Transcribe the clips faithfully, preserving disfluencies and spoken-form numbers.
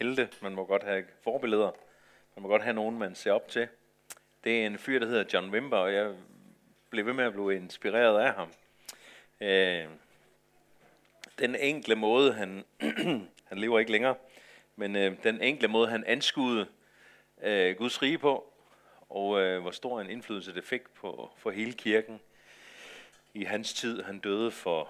helte, man må godt have forbilleder, man må godt have nogen, man ser op til. Det er en fyr, der hedder John Wimber, og jeg blev ved med at blive inspireret af ham. Øh, den enkle måde, han, han lever ikke længere, men øh, den enkle måde, han anskuede øh, Guds rige på, og øh, hvor stor en indflydelse det fik på for hele kirken i hans tid. Han døde for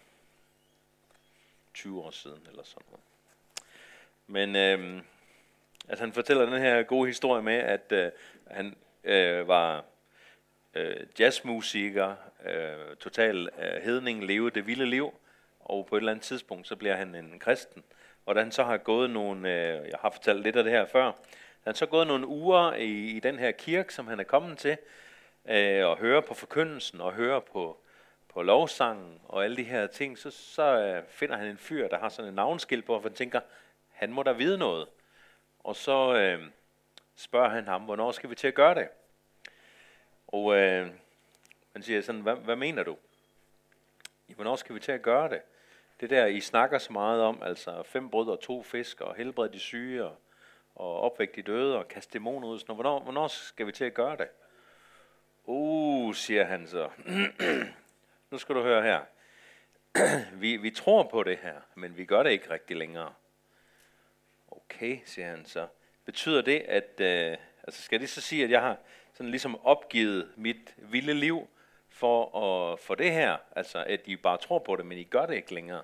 tyve år siden, eller sådan noget. Men øh, altså, han fortæller den her gode historie med, at øh, han øh, var øh, jazzmusiker, øh, total øh, hedning, levede det vilde liv, og på et eller andet tidspunkt, så bliver han en kristen. Og da han så har gået nogle, øh, jeg har fortalt lidt af det her før, da han så gået nogle uger i, i den her kirke, som han er kommet til, øh, og høre på forkyndelsen, og høre på, på lovsangen, og alle de her ting, så, så øh, finder han en fyr, der har sådan en navnskilt på, og han tænker, han må da vide noget. Og så øh, spørger han ham, hvornår skal vi til at gøre det? Og øh, han siger sådan, hvad, hvad mener du? Hvornår skal vi til at gøre det? Det der, I snakker så meget om, altså fem brød og to fisk, og helbrede de syge, og, og opvække de døde, og kaste dæmoner ud. Sådan, hvornår, hvornår skal vi til at gøre det? Uh, siger han så. Nu skal du høre her. vi, vi tror på det her, men vi gør det ikke rigtig længere. Okay, siger han så. Betyder det, at øh, altså skal det så sige, at jeg har sådan ligesom opgivet mit vilde liv for at for det her, altså at I bare tror på det, men I gør det ikke længere?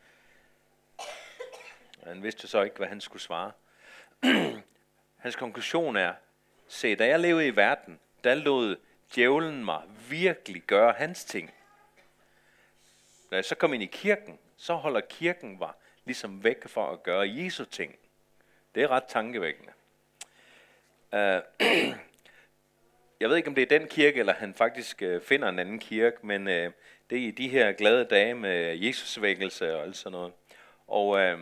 Han vidste så ikke, hvad han skulle svare. Hans konklusion er: se, da jeg levede i verden, der lod djævlen mig virkelig gøre hans ting. Når jeg så kom ind i kirken, så holder kirken mig ligesom væk for at gøre Jesu ting. Det er ret tankevækkende. Uh, jeg ved ikke, om det er den kirke, eller han faktisk uh, finder en anden kirke, men uh, det er i de her glade dage med Jesusvækkelse og alt sådan noget. Og, uh,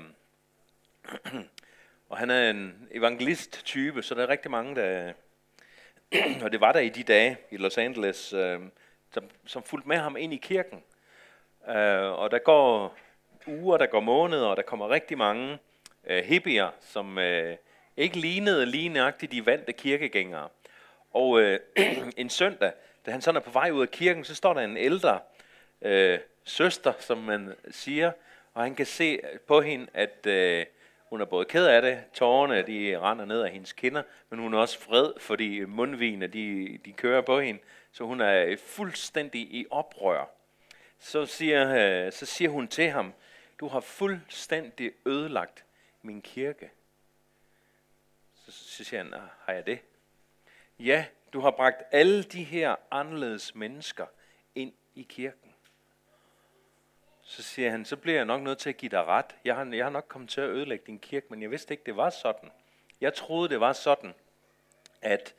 og han er en evangelist-type, så der er rigtig mange, der... og det var der i de dage i Los Angeles, uh, som, som fulgte med ham ind i kirken. Uh, og der går uger, der går måneder, og der kommer rigtig mange uh, hippier, som uh, ikke lignede lige nøjagtigt de vante kirkegængere. Og uh, en søndag, da han sådan er på vej ud af kirken, så står der en ældre uh, søster, som man siger, og han kan se på hende, at uh, hun er både ked af det, tårerne de render ned af hendes kinder, men hun er også vred, fordi mundvigene de, de kører på hende, så hun er fuldstændig i oprør. Så siger, så siger hun til ham, du har fuldstændig ødelagt min kirke. Så, så siger han, har jeg det? Ja, du har bragt alle de her anderledes mennesker ind i kirken. Så siger han, så bliver jeg nok nødt til at give dig ret. Jeg har, jeg har nok kommet til at ødelægge din kirke, men jeg vidste ikke, det var sådan. Jeg troede, det var sådan, at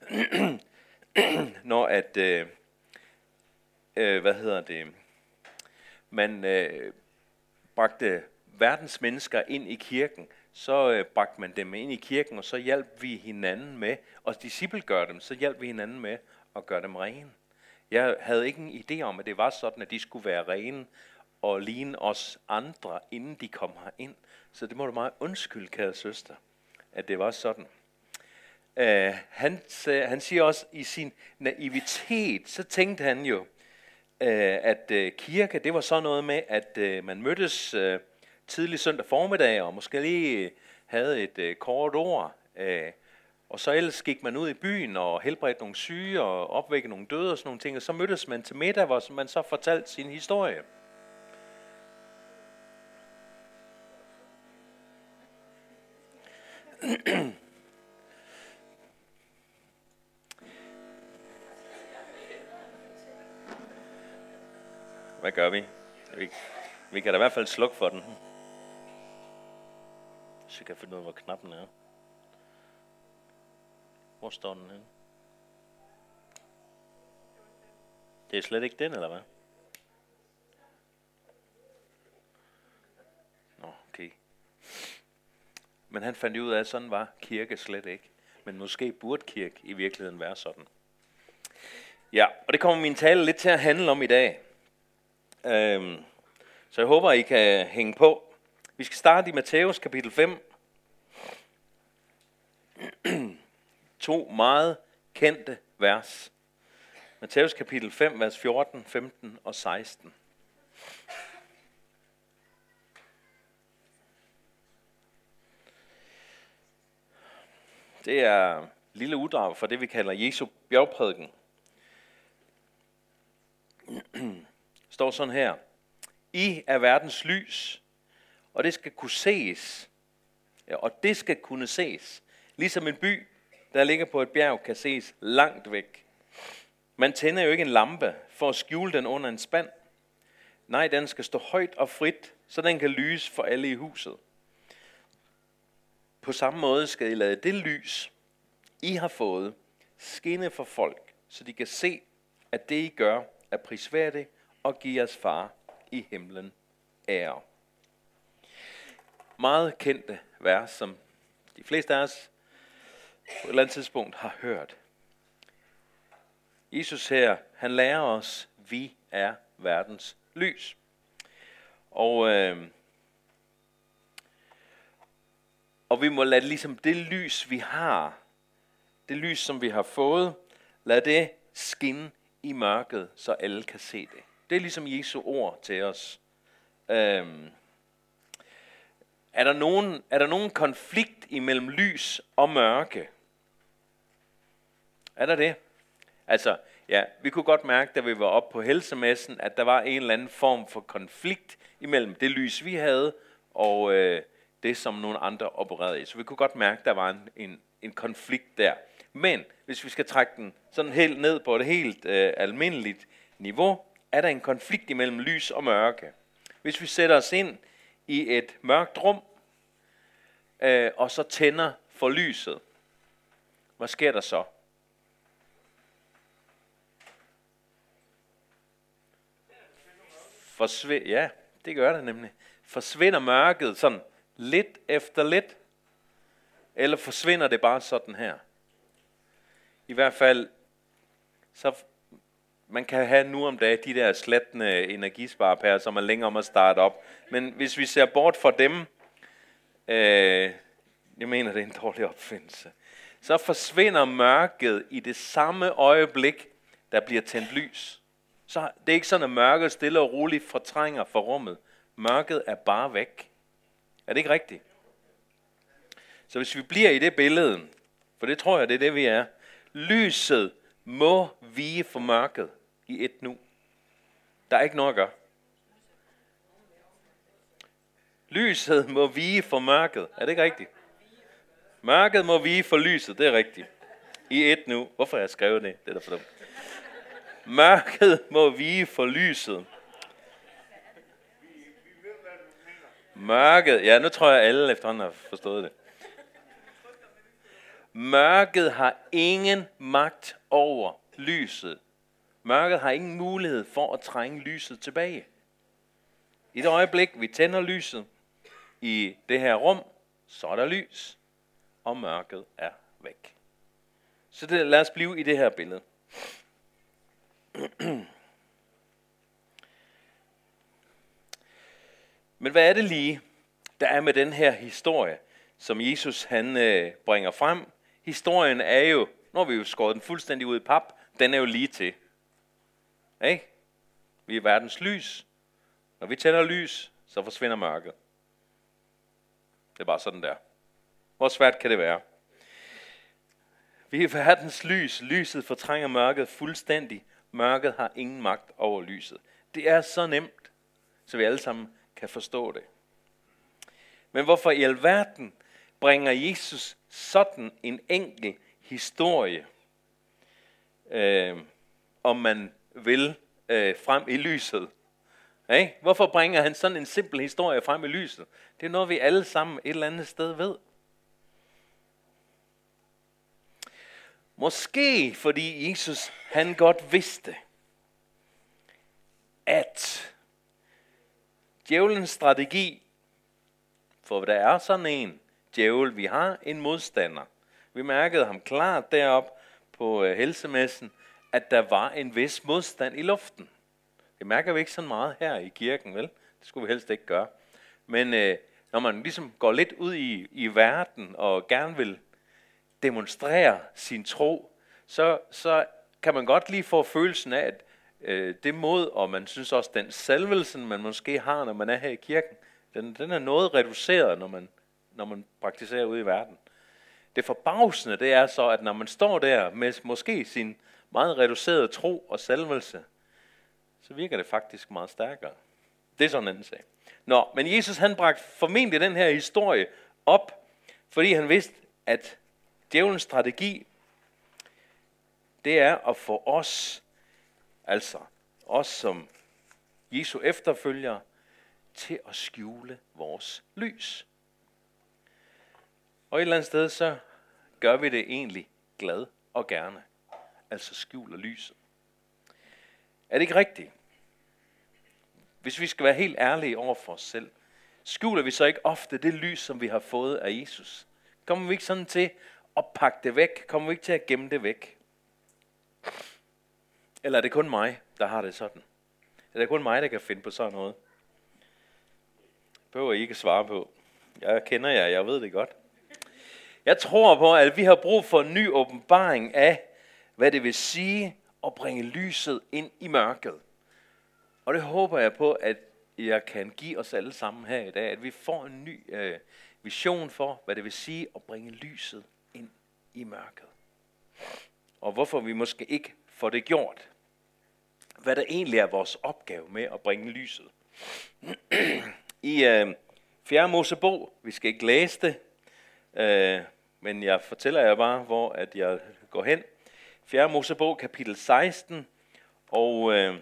når at, øh, øh, hvad hedder det, man øh, bragte verdens mennesker ind i kirken, så øh, bragte man dem ind i kirken, og så hjalp vi hinanden med, og disciplgør dem, så hjalp vi hinanden med at gøre dem rene. Jeg havde ikke en idé om, at det var sådan, at de skulle være rene og ligne os andre, inden de kom herind. Så det må du meget undskylde, kære søster, at det var sådan. Uh, han, han siger også, i sin naivitet, så tænkte han jo, at uh, kirke, det var så noget med, at uh, man mødtes uh, tidlig søndag formiddag, og måske lige havde et uh, kort ord, uh, og så ellers gik man ud i byen og helbredte nogle syge og opvækkede nogle døde og sådan nogle ting, og så mødtes man til middag, hvor man så fortalte sin historie. Hvad gør vi? vi? Vi kan da i hvert fald slukke for den. Så jeg kan finde ud af, hvor knappen er. Hvor står den henne? Det er slet ikke den, eller hvad? Nå, okay. Men han fandt ud af, at sådan var kirke slet ikke. Men måske burde kirke i virkeligheden være sådan. Ja, og det kommer min tale lidt til at handle om i dag. Øhm, så jeg håber, I kan hænge på. Vi skal starte i Matthæus kapitel fem. to meget kendte vers. Matthæus kapitel fem, vers fjorten, femten og seksten. Det er lille uddrag fra det, vi kalder Jesu bjergprædiken. Står sådan her. I er verdens lys, og det skal kunne ses. Ja, og det skal kunne ses. Ligesom en by, der ligger på et bjerg, kan ses langt væk. Man tænder jo ikke en lampe for at skjule den under en spand. Nej, den skal stå højt og frit, så den kan lyse for alle i huset. På samme måde skal I lade det lys, I har fået, skinne for folk, så de kan se, at det I gør er prisværdigt og giver jeres far i himlen ære. Meget kendte vers, som de fleste af os på et eller andet tidspunkt har hørt. Jesus her, han lærer os, vi er verdens lys. Og, øh, og vi må lade ligesom det lys, vi har, det lys, som vi har fået, lad det skinne i mørket, så alle kan se det. Det er ligesom Jesu ord til os. Øhm, er, der nogen, er der nogen konflikt imellem lys og mørke? Er der det? Altså, ja, vi kunne godt mærke, da vi var oppe på helsemessen, at der var en eller anden form for konflikt imellem det lys, vi havde, og øh, det, som nogle andre opererede i. Så vi kunne godt mærke, at der var en, en, en konflikt der. Men hvis vi skal trække den sådan helt ned på et helt øh, almindeligt niveau, er der en konflikt imellem lys og mørke. Hvis vi sætter os ind i et mørkt rum, øh, og så tænder for lyset, hvad sker der så? Forsv- ja, det gør det nemlig. Forsvinder mørket sådan lidt efter lidt, eller forsvinder det bare sådan her? I hvert fald, så man kan have nu om dagen de der slattende energisparepærer, som er længere om at starte op. Men hvis vi ser bort fra dem, øh, jeg mener, det er en dårlig opfindelse, så forsvinder mørket i det samme øjeblik, der bliver tændt lys. Så det er ikke sådan, at mørket stille og roligt fortrænger for rummet. Mørket er bare væk. Er det ikke rigtigt? Så hvis vi bliver i det billede, for det tror jeg, det er det, vi er. Lyset må vige for mørket i et nu. Der er ikke noget at gøre. Lyset må vige for mørket. Er det ikke rigtigt? Mørket må vige for lyset, det er rigtigt. I et nu. Hvorfor har jeg skrevet det? Det er der for dumt. Mørket må vige for lyset. Mørket, ja, nu tror jeg, alle efterhånden har forstået det. Mørket har ingen magt over lyset. Mørket har ingen mulighed for at trænge lyset tilbage. I det øjeblik, vi tænder lyset i det her rum, så er der lys, og mørket er væk. Så det, lad os blive i det her billede. Men hvad er det lige, der er med den her historie, som Jesus han øh, bringer frem? Historien er jo, når vi jo skåret den fuldstændig ud i pap, den er jo lige til. Ikke? Vi er verdens lys. Når vi tænder lys, så forsvinder mørket. Det er bare sådan der. Hvor svært kan det være? Vi er verdens lys. Lyset fortrænger mørket fuldstændig. Mørket har ingen magt over lyset. Det er så nemt, så vi alle sammen kan forstå det. Men hvorfor i alverden bringer Jesus sådan en enkel historie, øh, om man vil, øh, frem i lyset? Hey? Hvorfor bringer han sådan en simpel historie frem i lyset? Det er noget, vi alle sammen et eller andet sted ved. Måske fordi Jesus han godt vidste, at djævelens strategi, for der er sådan en djævel, vi har en modstander. Vi mærkede ham klart derop på helsemessen, at der var en vis modstand i luften. Det mærker vi ikke så meget her i kirken, vel? Det skulle vi helst ikke gøre. Men øh, når man ligesom går lidt ud i, i verden og gerne vil demonstrerer sin tro, så, så kan man godt lige få følelsen af, at øh, det mod, og man synes også, den salvelsen, man måske har, når man er her i kirken, den, den er noget reduceret, når man, når man praktiserer ude i verden. Det forbavsende, det er så, at når man står der med måske sin meget reducerede tro og salvelse, så virker det faktisk meget stærkere. Det er sådan en anden sag. Nå, men Jesus han bragte formentlig den her historie op, fordi han vidste, at djævelens strategi, det er at få os, altså os som Jesu efterfølgere, til at skjule vores lys. Og et eller andet sted, så gør vi det egentlig glad og gerne. Altså skjuler lyset. Er det ikke rigtigt? Hvis vi skal være helt ærlige over for os selv, skjuler vi så ikke ofte det lys, som vi har fået af Jesus? Kommer vi ikke sådan til at pakke det væk? Kommer vi ikke til at gemme det væk? Eller er det kun mig, der har det sådan? Er det kun mig, der kan finde på sådan noget? Det behøver I ikke svare på. Jeg kender jer, jeg ved det godt. Jeg tror på, at vi har brug for en ny åbenbaring af, hvad det vil sige at bringe lyset ind i mørket. Og det håber jeg på, at jeg kan give os alle sammen her i dag, at vi får en ny øh, vision for, hvad det vil sige at bringe lyset ind i mørket. Og hvorfor vi måske ikke får det gjort. Hvad der egentlig er vores opgave med at bringe lyset. I øh, fjerde Mosebog, vi skal ikke læse det, øh, men jeg fortæller jer bare, hvor at jeg går hen. fjerde Mosebog, kapitel seksten, og øh,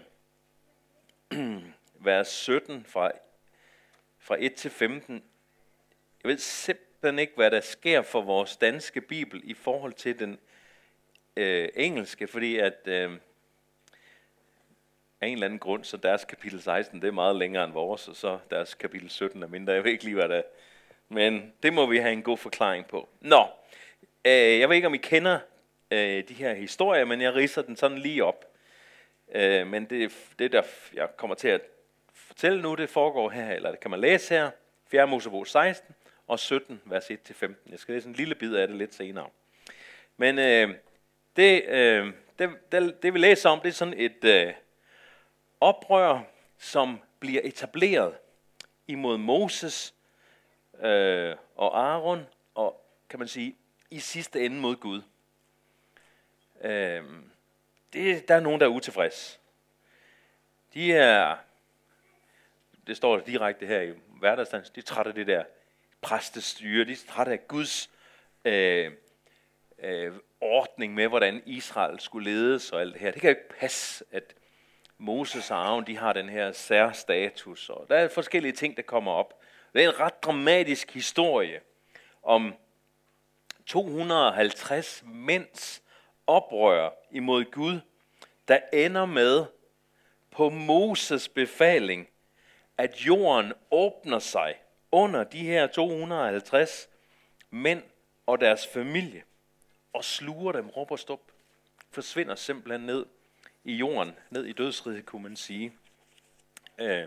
vers sytten fra, fra et til femten. Jeg ved simpelthen ikke, hvad der sker for vores danske bibel i forhold til den øh, engelske, fordi at øh, af en eller anden grund, så deres kapitel seksten, det er meget længere end vores, og så deres kapitel sytten er mindre. Jeg ved ikke lige, hvad det er. Men det må vi have en god forklaring på. Nå, øh, jeg ved ikke, om I kender øh, de her historier, men jeg ridser den sådan lige op. Øh, men det, det der, jeg kommer til at fortælle nu, det foregår her, eller det kan man læse her, fjerde Mosebog seksten og sytten, vers et til femten. Jeg skal læse en lille bid af det lidt senere. Men øh, det, øh, det, det, det vi læser om, det er sådan et øh, oprør, som bliver etableret imod Moses øh, og Aaron, og kan man sige, i sidste ende mod Gud. Øh, det, der er nogen, der er utilfreds. De er, det står der direkte her i hverdagsdans, de er trætte af det der præstestyre, de er trætte af Guds øh, øh, ordning med, hvordan Israel skulle ledes og alt det her. Det kan jo ikke passe, at Moses og Aaron, de har den her særstatus, og der er forskellige ting, der kommer op. Det er en ret dramatisk historie om to hundrede og halvtreds mænds oprør imod Gud, der ender med på Moses befaling, at jorden åbner sig under de her to hundrede og halvtreds mænd og deres familie, og sluger dem, råb og stop, forsvinder simpelthen ned i jorden, ned i dødsriget, kunne man sige. Øh.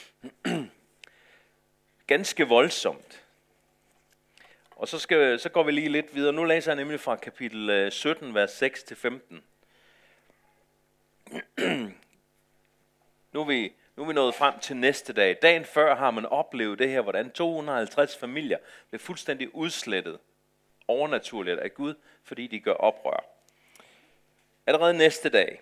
Ganske voldsomt. Og så, skal, så går vi lige lidt videre. Nu læser jeg nemlig fra kapitel sytten, vers seks til femten. nu, er vi, nu er vi nået frem til næste dag. Dagen før har man oplevet det her, hvordan to hundrede og halvtreds familier blev fuldstændig udslettet overnaturligt af Gud, fordi de gør oprør. Allerede næste dag,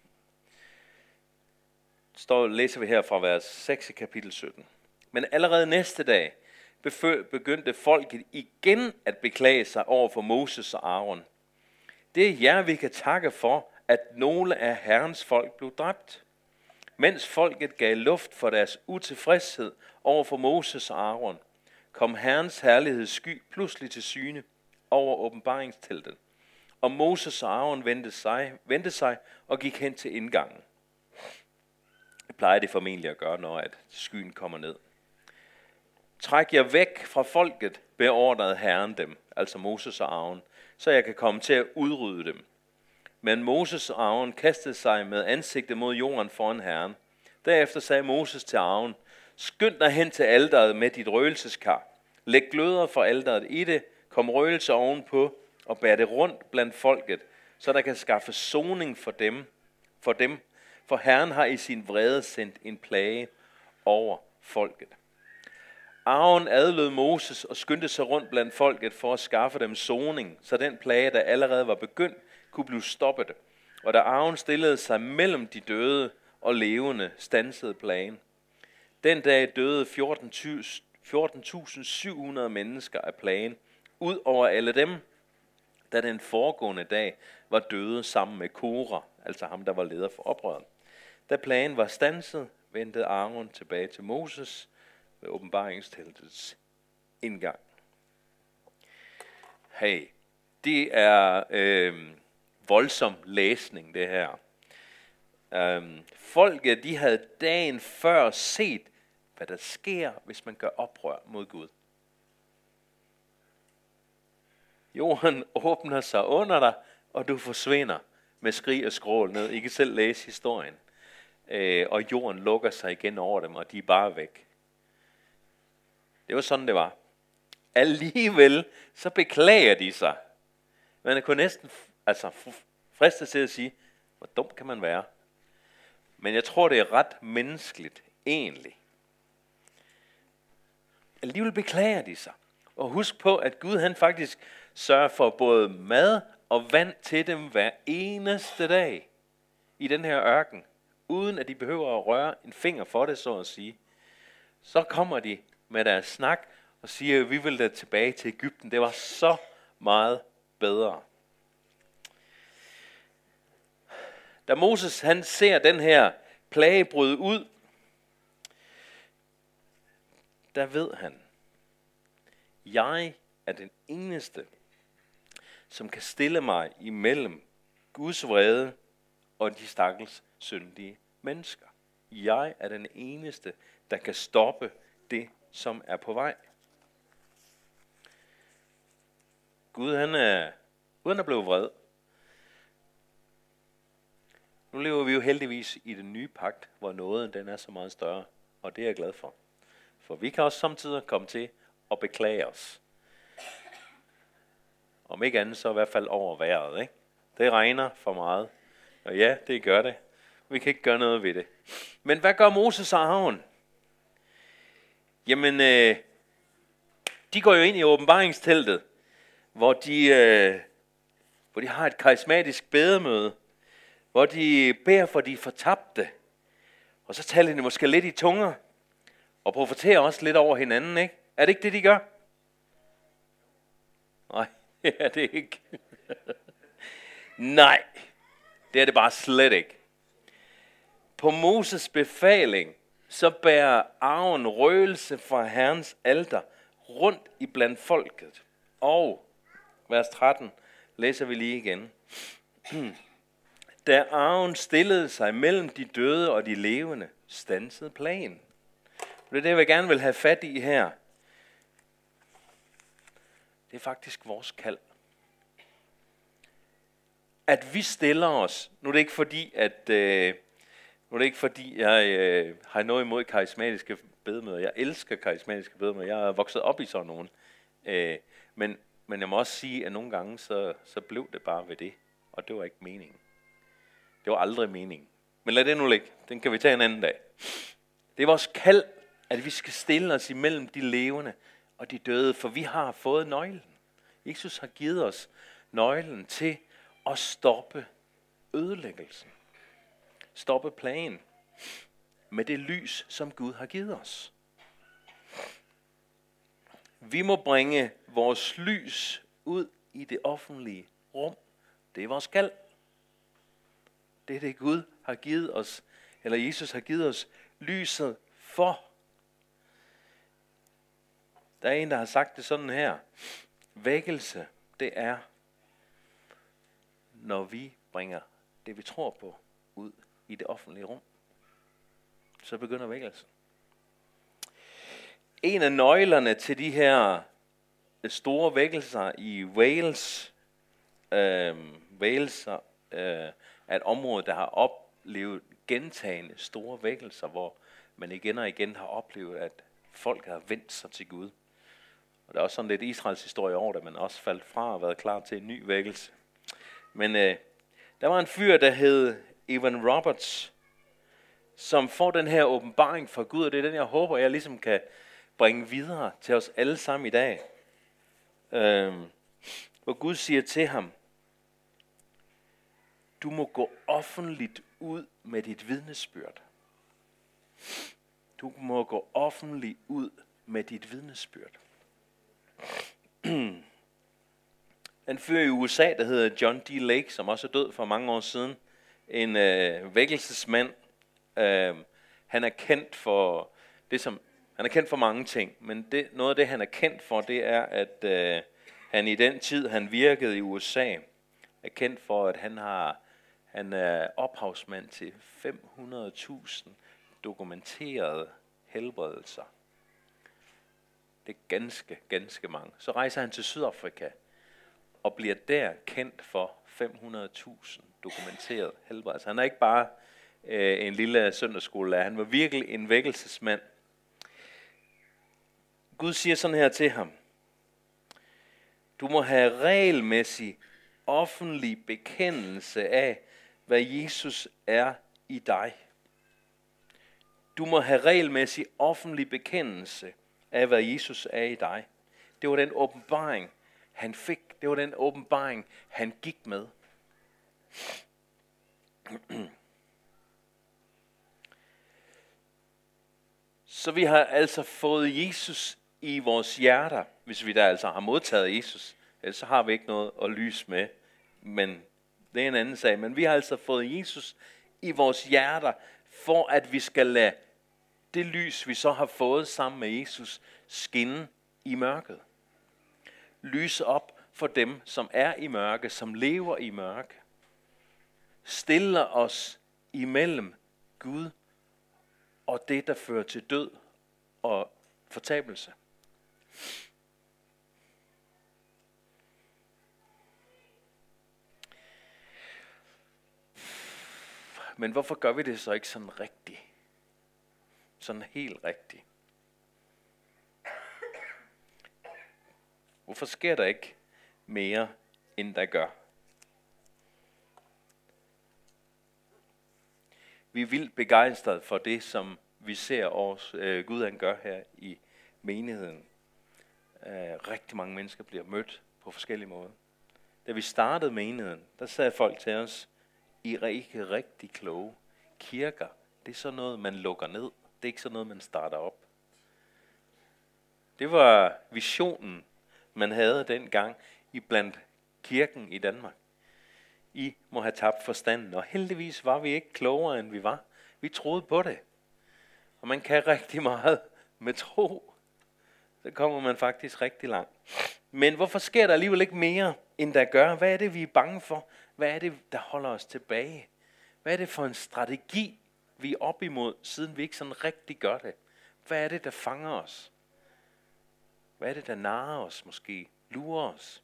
står, læser vi her fra vers seks i kapitel sytten. Men allerede næste dag begyndte folket igen at beklage sig over for Moses og Aaron. Det er jer, vi kan takke for, at nogle af Herrens folk blev dræbt. Mens folket gav luft for deres utilfredshed over for Moses og Aaron, kom Herrens herlighedssky pludselig til syne over åbenbaringsteltet. Og Moses og Aaron vendte sig, vendte sig og gik hen til indgangen. Det plejer de formentlig at gøre, når at skyen kommer ned. Træk jer væk fra folket, beordrede Herren dem, altså Moses og Aaron, så jeg kan komme til at udrydde dem. Men Moses og Aaron kastede sig med ansigtet mod jorden foran Herren. Derefter sagde Moses til Aaron, skynd dig hen til alteret med dit røgelseskar. Læg gløder for alteret i det, kom røgelse ovenpå og bære det rundt blandt folket, så der kan skaffe soning for dem, for dem, for Herren har i sin vrede sendt en plage over folket. Aaron adlød Moses og skyndte sig rundt blandt folket for at skaffe dem soning, så den plage, der allerede var begyndt, kunne blive stoppet. Og da Aaron stillede sig mellem de døde og levende, standsede plagen. Den dag døde fjorten tusind syv hundrede mennesker af plagen, ud over alle dem, der den foregående dag var døde sammen med Kora, altså ham, der var leder for oprøret. Da plagen var standset, vendte Aaron tilbage til Moses ved åbenbaringsteltets indgang. Hey, det er øh, voldsom læsning, det her. Øh, folket, de havde dagen før set, hvad der sker, hvis man gør oprør mod Gud. Jorden åbner sig under dig, og du forsvinder med skrig og skrål ned. I kan selv læse historien. Øh, og jorden lukker sig igen over dem, og de er bare væk. Det var sådan, det var. Alligevel, så beklager de sig. Man kunne næsten altså, fristet til at sige, hvor dum kan man være. Men jeg tror, det er ret menneskeligt, egentlig. Alligevel beklager de sig. Og husk på, at Gud han faktisk sørger for både mad og vand til dem hver eneste dag i den her ørken, uden at de behøver at røre en finger for det, så at sige. Så kommer de med deres snak og siger, at vi vil da tilbage til Egypten. Det var så meget bedre. Da Moses han ser den her plage bryde ud, der ved han, jeg er den eneste, som kan stille mig imellem Guds vrede og de stakkels syndige mennesker. Jeg er den eneste, der kan stoppe det, som er på vej. Gud, han er, Gud, han er blevet vred. Nu lever vi jo heldigvis i den nye pagt, hvor nåden den er så meget større, og det er jeg glad for. For vi kan også samtidig komme til at beklage os. Om ikke andet, så i hvert fald over vejret, ikke? Det regner for meget. Og ja, det gør det. Vi kan ikke gøre noget ved det. Men hvad gør Moses og Aaron? Jamen, øh, de går jo ind i åbenbaringsteltet, hvor de, øh, hvor de har et karismatisk bedemøde, hvor de beder for de fortabte. Og så taler de måske lidt i tunger, og profeterer også lidt over hinanden, ikke? Er det ikke det, de gør? Nej, det er det ikke. Nej, det er det bare slet ikke. På Moses befaling, så bærer Aaron røgelse fra Herrens alter rundt i blandt folket. Og, vers tretten, læser vi lige igen. Da Aaron stillede sig mellem de døde og de levende, standsede plagen. Det er det, jeg gerne vil have fat i her. Det er faktisk vores kald. At vi stiller os, nu er det ikke fordi, at øh, nu er det ikke fordi, jeg øh, har noget imod karismatiske bedemøder. Jeg elsker karismatiske bedemøder. Jeg er vokset op i sådan nogen. Øh, men, men jeg må også sige, at nogle gange, så, så blev det bare ved det. Og det var ikke meningen. Det var aldrig meningen. Men lad det nu ligge. Den kan vi tage en anden dag. Det er vores kald, at vi skal stille os imellem de levende og de døde, for vi har fået nøglen. Jesus har givet os nøglen til at stoppe ødelæggelsen. Stoppe plagen med det lys, som Gud har givet os. Vi må bringe vores lys ud i det offentlige rum. Det er vores kald. Det er det, Gud har givet os, eller Jesus har givet os lyset for. Der er en, der har sagt det sådan her. Vækkelse, det er, når vi bringer det, vi tror på, ud i det offentlige rum. Så begynder vækkelsen. En af nøglerne til de her store vækkelser i Wales, øh, Wales øh, er et område, der har oplevet gentagende store vækkelser, hvor man igen og igen har oplevet, at folk har vendt sig til Gud. Og der er også sådan lidt Israels historie over, at man også faldt fra og været klar til en ny vækkelse. Men øh, der var en fyr, der hed Evan Roberts, som får den her åbenbaring fra Gud, og det er den, jeg håber, jeg ligesom kan bringe videre til os alle sammen i dag. Øh, hvor Gud siger til ham, du må gå offentligt ud med dit vidnesbyrd. Du må gå offentligt ud med dit vidnesbyrd. En fyr i U S A, der hedder John D. Lake, som også er død for mange år siden. En øh, vækkelsesmand. Øh, han er kendt for det, som han er kendt for mange ting, men det, noget af det, han er kendt for, det er, at øh, han i den tid, han virkede i U S A, er kendt for, at han har han er ophavsmand til fem hundrede tusind dokumenterede helbredelser. Det er ganske, ganske mange. Så rejser han til Sydafrika og bliver der kendt for fem hundrede tusind dokumenterede helbredelser. Han er ikke bare øh, en lille søndagsskolelærer. Han var virkelig en vækkelsesmand. Gud siger sådan her til ham. Du må have regelmæssig offentlig bekendelse af, hvad Jesus er i dig. Du må have regelmæssig offentlig bekendelse af, hvad Jesus er i dig. Det var den åbenbaring, han fik. Det var den åbenbaring, han gik med. Så vi har altså fået Jesus i vores hjerter, hvis vi der altså har modtaget Jesus. Ellers så har vi ikke noget at lyse med, men det er en anden sag. Men vi har altså fået Jesus i vores hjerter, for at vi skal lade det lys, vi så har fået sammen med Jesus, skinne i mørket. Lyse op for dem, som er i mørke, som lever i mørke. Stiller os imellem Gud og det, der fører til død og fortabelse. Men hvorfor gør vi det så ikke sådan rigtigt? Sådan helt rigtigt. Hvorfor sker der ikke mere, end der gør? Vi er vildt begejstrede for det, som vi ser os, øh, Gud han gør her i menigheden. Øh, rigtig mange mennesker bliver mødt på forskellige måder. Da vi startede menigheden, der sagde folk til os, I er ikke rigtig kloge. Kirker, det er sådan noget, man lukker ned. Det er ikke sådan noget, man starter op. Det var visionen, man havde dengang i blandt kirken i Danmark. I må have tabt forstanden, og heldigvis var vi ikke klogere, end vi var. Vi troede på det. Og man kan rigtig meget med tro. Så kommer man faktisk rigtig langt. Men hvorfor sker der alligevel ikke mere, end der gør? Hvad er det, vi er bange for? Hvad er det, der holder os tilbage? Hvad er det for en strategi, vi er op imod, siden vi ikke sådan rigtig gør det? Hvad er det, der fanger os? Hvad er det, der narrer os måske? Lurer os?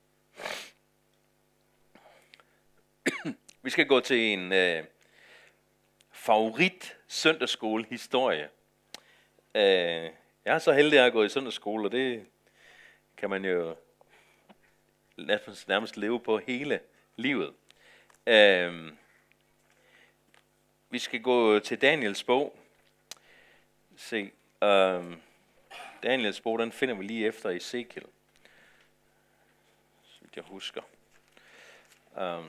Vi skal gå til en øh, favorit søndagsskolehistorie. Øh, jeg er så heldig at have gået i søndagsskole, og det kan man jo nærmest leve på hele livet. Øh, vi skal gå til Daniels bog. Se, øh, Daniels bog, den finder vi lige efter Ezekiel, så jeg husker. Øh,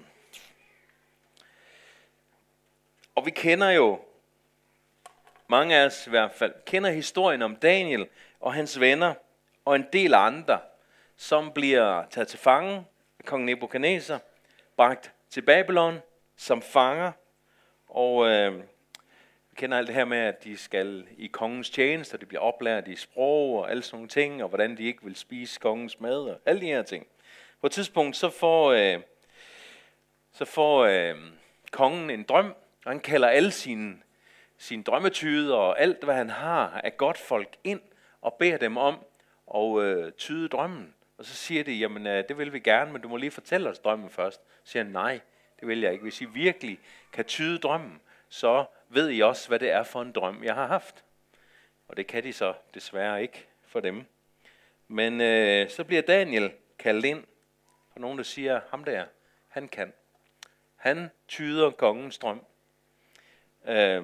Og vi kender jo, mange af os i hvert fald, kender historien om Daniel og hans venner og en del andre, som bliver taget til fange af kong Nebukadnesar, bragt til Babylon som fanger. Og øh, vi kender alt det her med, at de skal i kongens tjeneste, og de bliver oplært i sprog og alle sådan nogle ting, og hvordan de ikke vil spise kongens mad og alle de her ting. På et tidspunkt så får, øh, så får øh, kongen en drøm, og han kalder alle sine, sine drømmetyder og alt, hvad han har af godt folk ind, og beder dem om at øh, tyde drømmen. Og så siger de, jamen øh, det vil vi gerne, men du må lige fortælle os drømmen først. Så siger han, nej, det vil jeg ikke. Hvis I virkelig kan tyde drømmen, så ved I også, hvad det er for en drøm, jeg har haft. Og det kan de så desværre ikke for dem. Men øh, så bliver Daniel kaldt ind, og nogen der siger, ham der, han kan. Han tyder kongens drøm. Øh,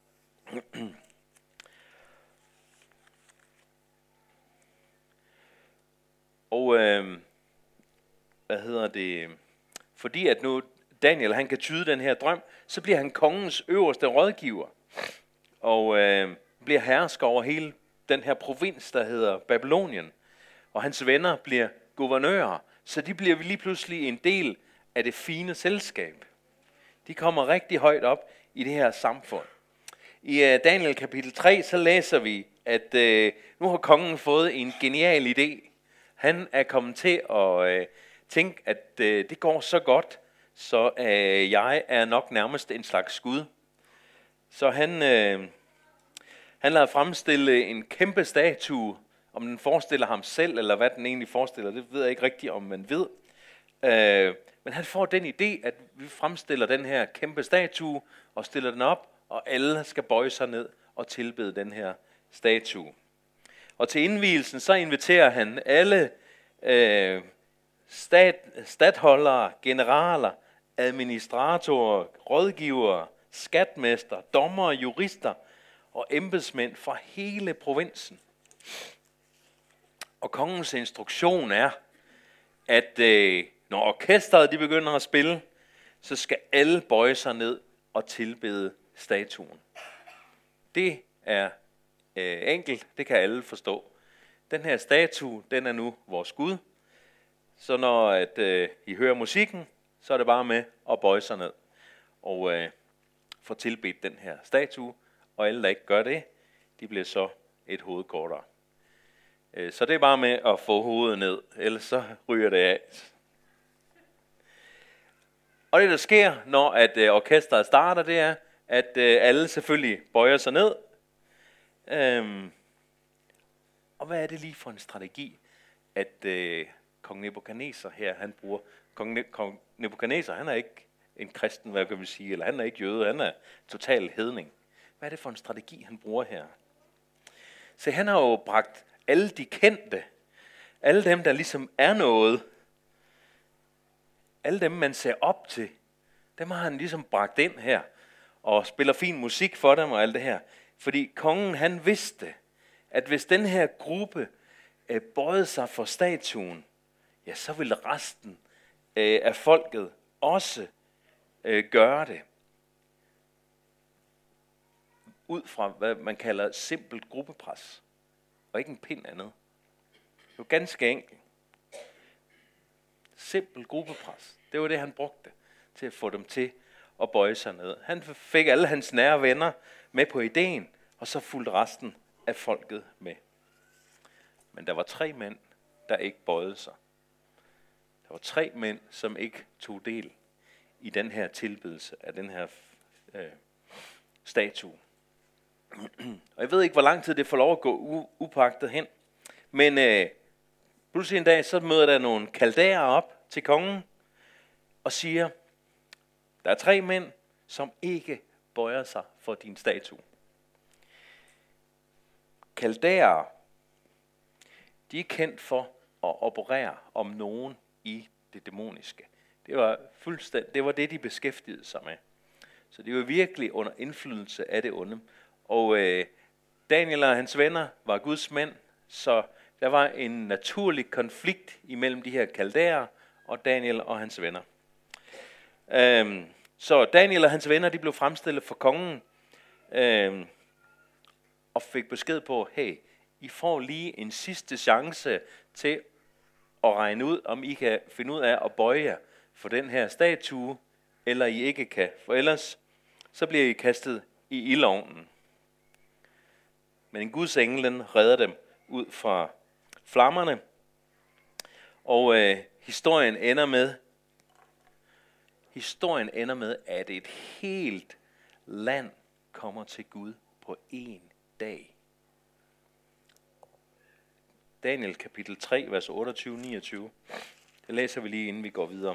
og øh, hvad hedder det? Fordi at nu Daniel han kan tyde den her drøm, så bliver han kongens øverste rådgiver. Og øh, bliver hersker over hele den her provins, der hedder Babylonien. Og hans venner bliver guvernører, så de bliver lige pludselig en del af det fine selskab. De kommer rigtig højt op i det her samfund. I uh, Daniel kapitel tre, så læser vi, at uh, nu har kongen fået en genial idé. Han er kommet til at uh, tænke, at uh, det går så godt, så uh, jeg er nok nærmest en slags skud. Så han, uh, han lader fremstille en kæmpe statue. Om den forestiller ham selv, eller hvad den egentlig forestiller, det ved jeg ikke rigtigt, om man ved. Uh, men han får den idé, at vi fremstiller den her kæmpe statue, og stiller den op, og alle skal bøje sig ned og tilbede den her statue. Og til indvielsen, så inviterer han alle øh, stat, statholdere, generaler, administratorer, rådgivere, skatmester, dommere, jurister og embedsmænd fra hele provinsen. Og kongens instruktion er, at øh, når orkestret de begynder at spille, så skal alle bøje sig ned og tilbede statuen. Det er øh, enkelt, det kan alle forstå. Den her statue, den er nu vores Gud. Så når at, øh, I hører musikken, så er det bare med at bøje sig ned og øh, få tilbedt den her statue. Og alle, der ikke gør det, de bliver så et hoved kortere. Øh, så det er bare med at få hovedet ned, ellers så ryger det af. Og det, der sker, når at øh, orkestret starter, det er, at øh, alle selvfølgelig bøjer sig ned. Øhm, og hvad er det lige for en strategi, at øh, kong Nebukadnesar her, han bruger? Kong, ne- kong Nebukadnesar, han er ikke en kristen, hvad kan vi sige, eller han er ikke jøde, han er total hedning. Hvad er det for en strategi, han bruger her? Så han har jo bragt alle de kendte, alle dem, der ligesom er noget, alle dem, man ser op til, dem har han ligesom bragt ind her, og spiller fin musik for dem og alt det her. Fordi kongen, han vidste, at hvis den her gruppe øh, bøjede sig for statuen, ja, så ville resten øh, af folket også øh, gøre det. Ud fra, hvad man kalder simpelt gruppepres, og ikke en pind andet. Det var ganske enkelt. Simpelt gruppepres. Det var det, han brugte til at få dem til at bøje sig ned. Han fik alle hans nære venner med på ideen, og så fulgte resten af folket med. Men der var tre mænd, der ikke bøjede sig. Der var tre mænd, som ikke tog del i den her tilbedelse af den her øh, statue. Og jeg ved ikke, hvor lang tid det får lov at gå u- upagtet hen. Men øh, pludselig en dag, så møder der nogle kaldærer op til kongen og siger, der er tre mænd, som ikke bøjer sig for din statue. Kaldærer, de er kendt for at operere om nogen i det dæmoniske. Det var fuldstændig, det var det, de beskæftigede sig med. Så de var virkelig under indflydelse af det onde. Og øh, Daniel og hans venner var Guds mænd, så der var en naturlig konflikt imellem de her kaldærer og Daniel og hans venner. Øhm, så Daniel og hans venner, de blev fremstillet for kongen øhm, og fik besked på, hey, I får lige en sidste chance til at regne ud, om I kan finde ud af at bøje jer for den her statue, eller I ikke kan, for ellers så bliver I kastet i ildovnen. Men en Guds engel redder dem ud fra flammerne, og øh, historien ender med, historien ender med, at et helt land kommer til Gud på én dag. Daniel kapitel tre, vers otteogtyve til niogtyve. Det læser vi lige, inden vi går videre.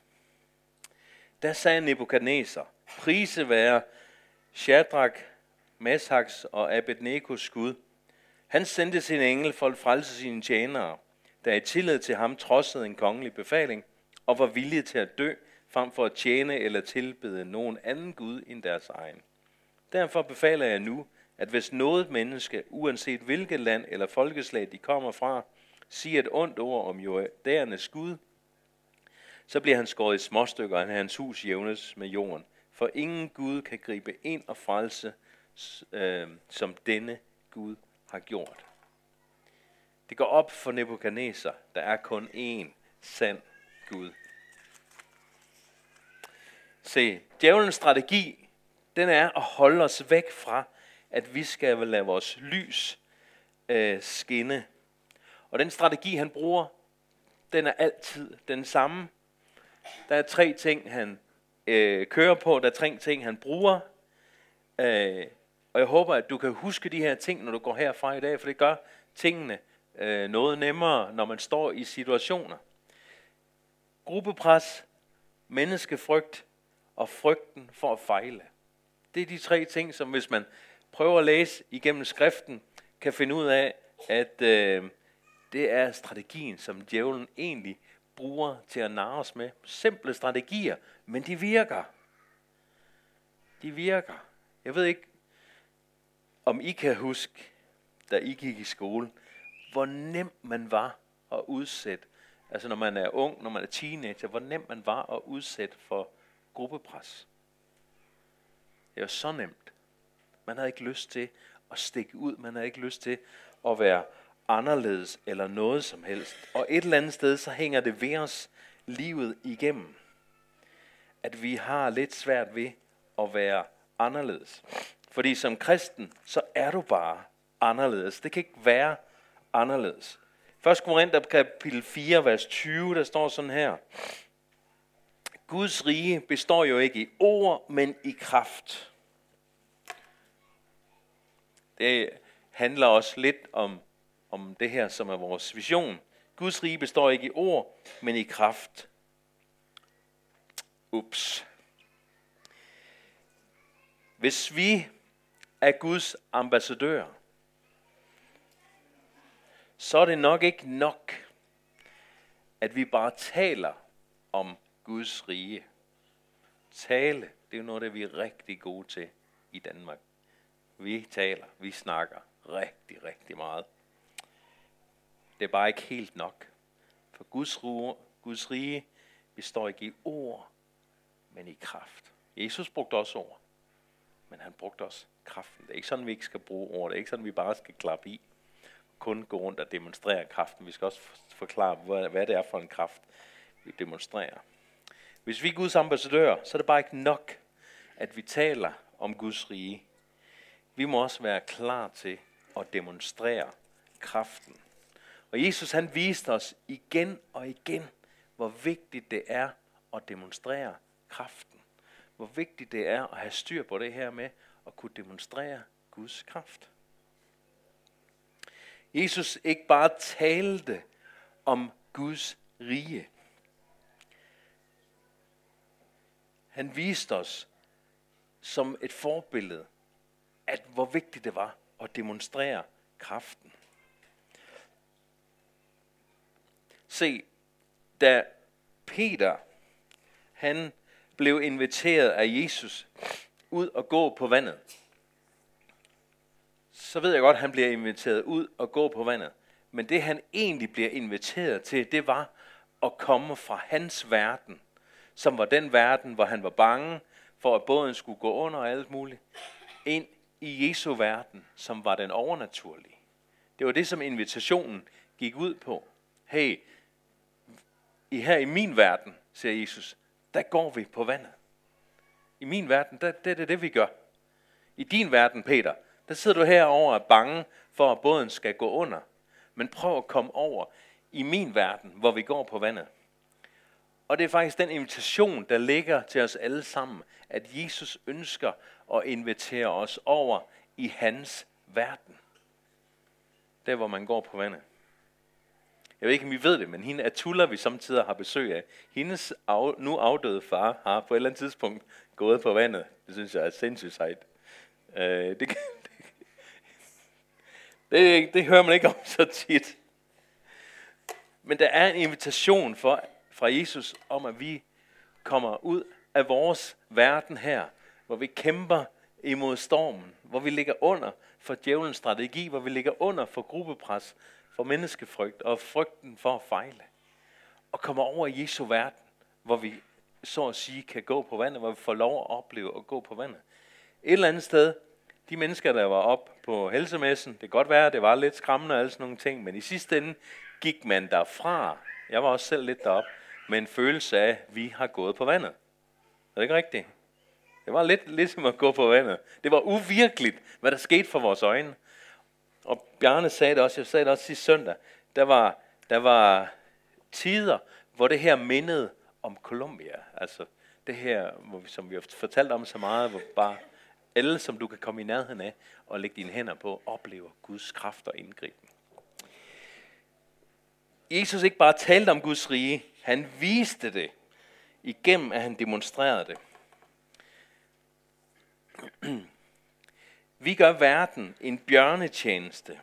Da sagde Nebukadnesar, prise være Shadrak, Meshaks og Abednegos Gud. Han sendte sin engel for at frelse sine tjenere, der i tillid til ham trodsede en kongelig befaling og var villige til at dø, frem for at tjene eller tilbede nogen anden Gud end deres egen. Derfor befaler jeg nu, at hvis noget menneske, uanset hvilket land eller folkeslag de kommer fra, siger et ondt ord om jordærernes Gud, så bliver han skåret i småstykker, og hans hus jævnes med jorden. For ingen Gud kan gribe ind og frelse, øh, som denne Gud har gjort. Det går op for Nebukadnesar, der er kun én sand Gud. Se, djævelens strategi, den er at holde os væk fra, at vi skal lade vores lys øh, skinne. Og den strategi, han bruger, den er altid den samme. Der er tre ting, han øh, kører på. Der er tre ting, han bruger. Øh, og jeg håber, at du kan huske de her ting, når du går herfra i dag, for det gør tingene øh, noget nemmere, når man står i situationer. Gruppepres, menneskefrygt og frygten for at fejle. Det er de tre ting, som hvis man prøver at læse igennem skriften, kan finde ud af, at øh, det er strategien, som djævlen egentlig bruger til at narre os med. Simple strategier, men de virker. De virker. Jeg ved ikke, om I kan huske, da I gik i skole, hvor nemt man var at udsætte, altså når man er ung, når man er teenager, hvor nemt man var at udsætte for gruppepres. Det var så nemt. Man havde ikke lyst til at stikke ud, man havde ikke lyst til at være anderledes eller noget som helst. Og et eller andet sted, så hænger det ved os livet igennem, at vi har lidt svært ved at være anderledes. Fordi som kristen, så er du bare anderledes. Det kan ikke være anderledes. første Korinther kapitel fire, vers tyve, der står sådan her. Guds rige består jo ikke i ord, men i kraft. Det handler også lidt om, om det her, som er vores vision. Guds rige består ikke i ord, men i kraft. Ups. Hvis vi er Guds ambassadør, så er det nok ikke nok, at vi bare taler om Guds rige. Tale, det er jo noget, det vi er rigtig gode til i Danmark. Vi taler, vi snakker rigtig, rigtig meget. Det er bare ikke helt nok. For Guds, ru, Guds rige består ikke i ord, men i kraft. Jesus brugte også ord, men han brugte også kraften. Det er ikke sådan, vi ikke skal bruge ord. Det er ikke sådan, vi bare skal klappe i. Kun gå rundt og demonstrere kraften. Vi skal også forklare, hvad det er for en kraft, vi demonstrerer. Hvis vi er Guds ambassadør, så er det bare ikke nok, at vi taler om Guds rige. Vi må også være klar til at demonstrere kraften. Og Jesus han viste os igen og igen, hvor vigtigt det er at demonstrere kraften. Hvor vigtigt det er at have styr på det her med at kunne demonstrere Guds kraft. Jesus ikke bare talte om Guds rige. Han viste os som et forbillede, at hvor vigtigt det var at demonstrere kraften. Se, da Peter, han blev inviteret af Jesus ud og gå på vandet, så ved jeg godt, at han bliver inviteret ud og gå på vandet. Men det han egentlig bliver inviteret til, det var at komme fra hans verden, som var den verden, hvor han var bange for, at båden skulle gå under og alt muligt, ind i Jesu verden, som var den overnaturlige. Det var det, som invitationen gik ud på. Hey, i her i min verden, siger Jesus, der går vi på vandet. I min verden, der, det er det, det, vi gør. I din verden, Peter, der sidder du herovre og er bange for, at båden skal gå under. Men prøv at komme over i min verden, hvor vi går på vandet. Og det er faktisk den invitation, der ligger til os alle sammen, at Jesus ønsker at invitere os over i hans verden. Der, hvor man går på vandet. Jeg ved ikke, om I ved det, men hende Atula, vi samtidig har besøg af, hendes af, nu afdøde far har på et eller andet tidspunkt gået på vandet. Det synes jeg er sindssygt sejt. Øh, det, det, det hører man ikke om så tit. Men der er en invitation for, fra Jesus om, at vi kommer ud af vores verden her, hvor vi kæmper imod stormen, hvor vi ligger under for djævelens strategi, hvor vi ligger under for gruppepres, for menneskefrygt og frygten for at fejle. Og kommer over i Jesu verden, hvor vi så at sige kan gå på vandet, hvor vi får lov at opleve at gå på vandet. Et eller andet sted, de mennesker, der var op på helsemessen, det kan godt være, det var lidt skræmmende og alle sådan nogle ting, men i sidste ende gik man derfra, jeg var også selv lidt derop, med en følelse af, at vi har gået på vandet. Er det ikke rigtigt? Det var lidt ligesom at gå på vandet. Det var uvirkeligt, hvad der skete for vores øjne. Og Bjarne sagde det også, jeg sagde det også sidste søndag, der var, der var tider, hvor det her mindede om Colombia. Altså det her, hvor vi, som vi har fortalt om så meget, hvor bare alle, som du kan komme i nærheden af og lægge dine hænder på, oplever Guds kraft og indgriben. Jesus ikke bare talte om Guds rige, han viste det igennem, at han demonstrerede det. Vi gør verden en bjørnetjeneste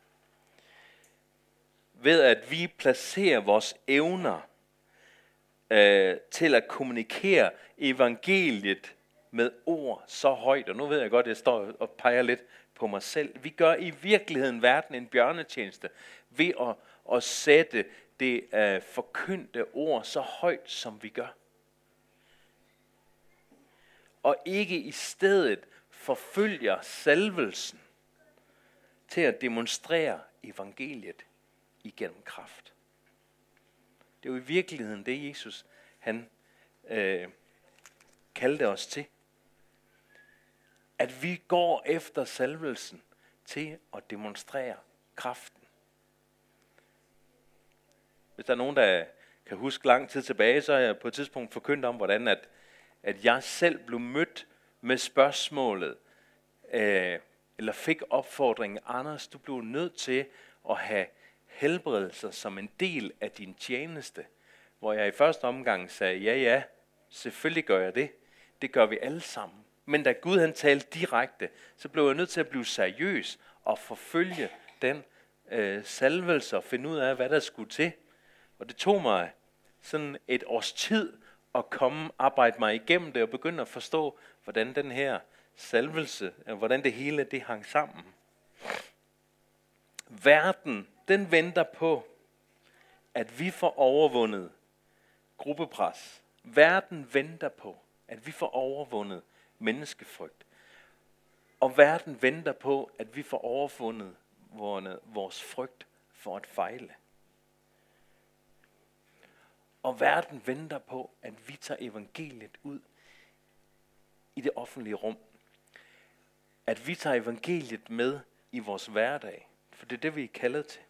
ved at vi placerer vores evner øh, til at kommunikere evangeliet med ord så højt. Og nu ved jeg godt, at jeg står og peger lidt på mig selv. Vi gør i virkeligheden verden en bjørnetjeneste ved at, at sætte det øh, forkyndte ord så højt, som vi gør. Og ikke i stedet forfølger salvelsen til at demonstrere evangeliet igennem kraft. Det er jo i virkeligheden det, Jesus han øh, kaldte os til. At vi går efter salvelsen til at demonstrere kraften. Hvis der er nogen, der kan huske lang tid tilbage, så har jeg på et tidspunkt forkyndt om, hvordan at, at jeg selv blev mødt med spørgsmålet, øh, eller fik opfordringen, Anders, du blev nødt til at have helbredelser som en del af din tjeneste. Hvor jeg i første omgang sagde, ja ja, selvfølgelig gør jeg det. Det gør vi alle sammen. Men da Gud han talte direkte, så blev jeg nødt til at blive seriøs og forfølge den øh, salvelse og finde ud af, hvad der skulle til. Og det tog mig sådan et års tid at komme arbejde mig igennem det og begynde at forstå, hvordan den her salvelse, hvordan det hele det hang sammen. Verden, den venter på, at vi får overvundet gruppepres. Verden venter på, at vi får overvundet menneskefrygt. Og verden venter på, at vi får overvundet vores frygt for at fejle. Og verden venter på, at vi tager evangeliet ud i det offentlige rum. At vi tager evangeliet med i vores hverdag. For det er det, vi er kaldet til.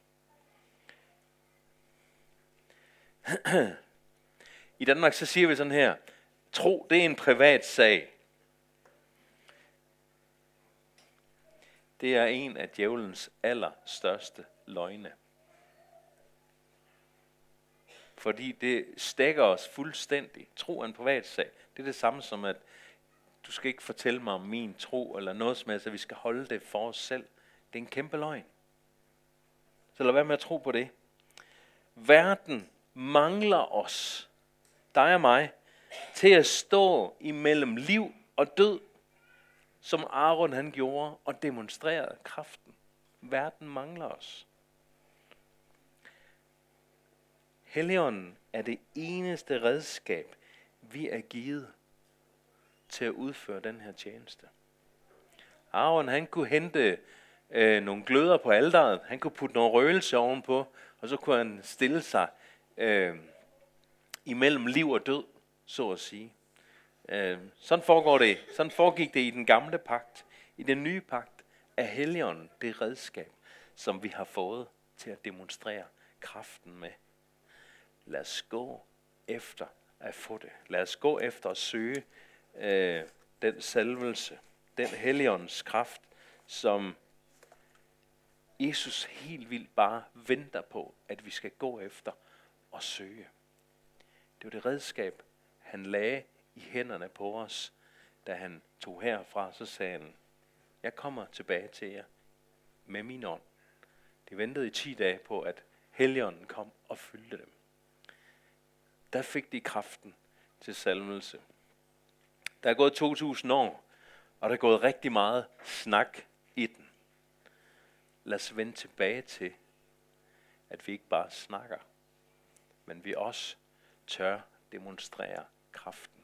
I Danmark så siger vi sådan her, tro det er en privat sag. Det er en af djævelens allerstørste løgne. Fordi det stikker os fuldstændig. Tro er en privat sag. Det er det samme som, at du skal ikke fortælle mig om min tro, eller noget som helst, at vi skal holde det for os selv. Det er en kæmpe løgn. Så lad være med at tro på det. Verden mangler os, dig og mig, til at stå imellem liv og død, som Aaron han gjorde og demonstrerede kraften. Verden mangler os. Helligånden er det eneste redskab, vi er givet til at udføre den her tjeneste. Aaron han kunne hente øh, nogle gløder på alteret, han kunne putte noget røgelse ovenpå, og så kunne han stille sig øh, imellem liv og død, så at sige. Øh, sådan foregår det. Sådan foregik det i den gamle pagt. I den nye pagt er Helligånden det redskab, som vi har fået til at demonstrere kraften med. Lad os gå efter at få det. Lad os gå efter at søge øh, den salvelse, den Helligåndens kraft, som Jesus helt vildt bare venter på, at vi skal gå efter og søge. Det var det redskab, han lagde i hænderne på os, da han tog herfra, så sagde han, jeg kommer tilbage til jer med min ånd. De ventede i ti dage på, at Helligånden kom og fyldte dem. Der fik de kraften til salvelse. Der er gået to tusind år, og der er gået rigtig meget snak i den. Lad os vende tilbage til, at vi ikke bare snakker, men vi også tør demonstrere kraften.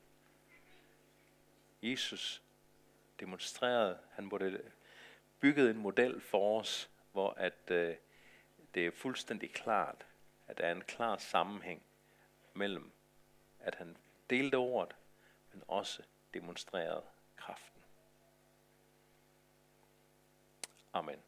Jesus demonstrerede, han burde bygget en model for os, hvor at, øh, det er fuldstændig klart, at der er en klar sammenhæng mellem, at han delte ordet, men også demonstrerede kraften. Amen.